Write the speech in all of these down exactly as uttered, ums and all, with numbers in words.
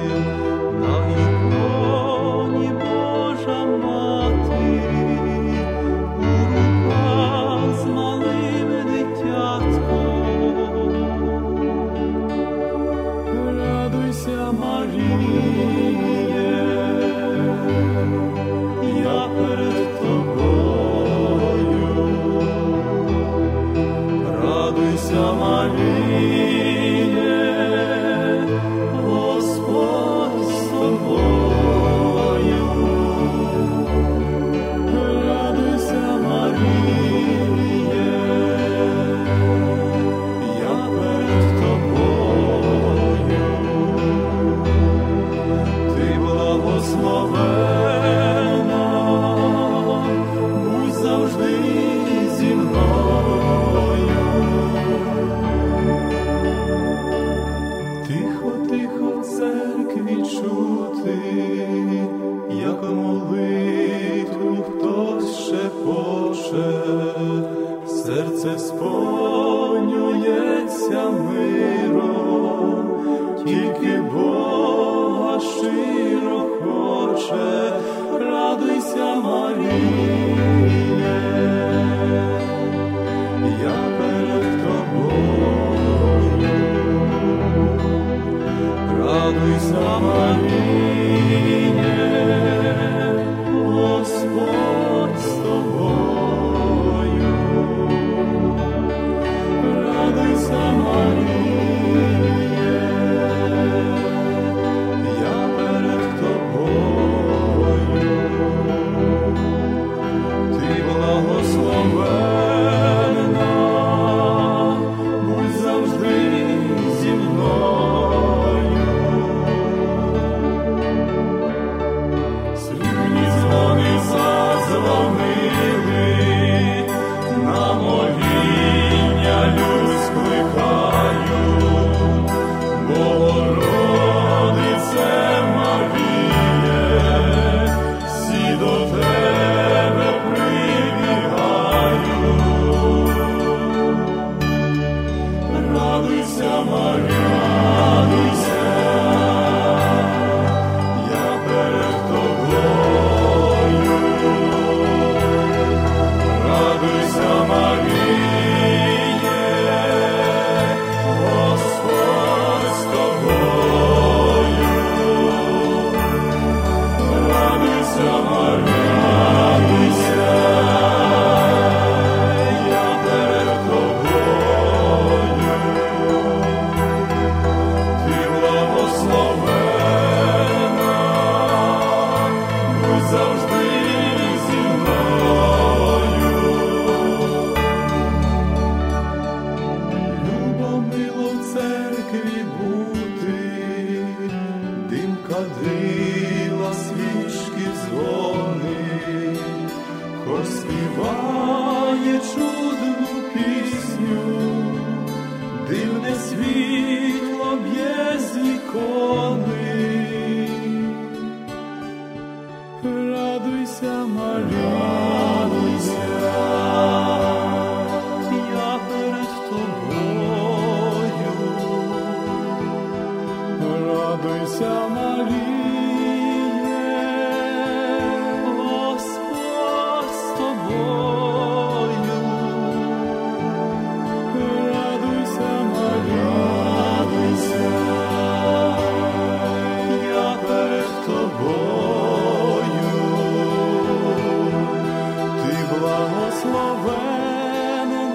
на іконі Божа Мати, у руках з малим дитятком. Радуйся, Маріє, я перед тобою. Радуйся, Маріє, Господь з тобою. Радуйся, Маріє, я перед тобою. Ти благословена, будь завжди зі мною. Тихо, тихо в церкві чути, як молитву хтось шепоче, серце сповнюється миром, тільки Бога щиро хоче. Радуйся, Маріє, я перед тобою. Радуйся, Маріє, Господь з тобою. Радуйся, Маріє, я перед тобою. Ти благословена, будь завжди зі мною. Срібні дзвони задзвонили, на моління людь скликаю. Богородице Маріє, всі до тебе прибігаю. Радуйся, Марія, радуйся, я перед тобою. Радуйся, Маріє, Господь з тобою. Радуйся, Марія, радуйся, я перед тобою. Ти благословена, будь завжди зі мною. Любо мило в церкві бути, дим кадила, свічки, дзвони, хор співає чудну пісню, дивне світло б'є з ікони. Радуйся, Марія, радуйся, я перед тобою. Радуйся, Маріє, Господь з тобою. Радуйся, Марія, радуйся, я перед тобою. Ти благословена,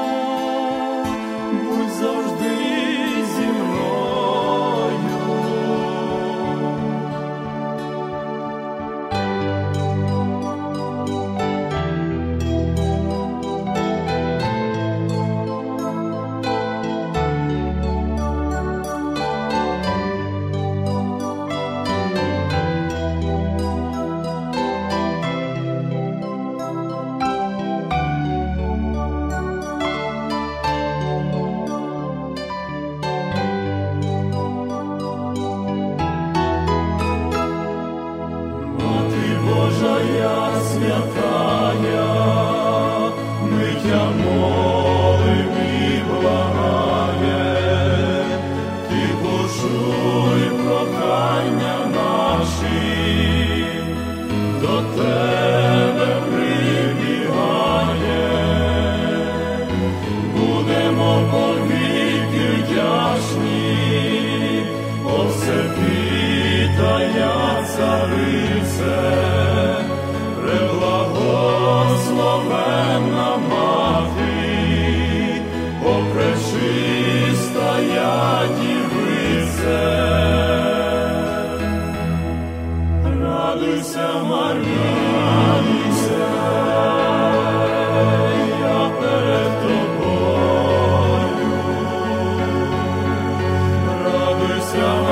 будь завжди зі мною. дівице, преблагословенна мати, о пречистая дівице. Радуйся, Марія, радуйся, я перед тобою. Радуйся,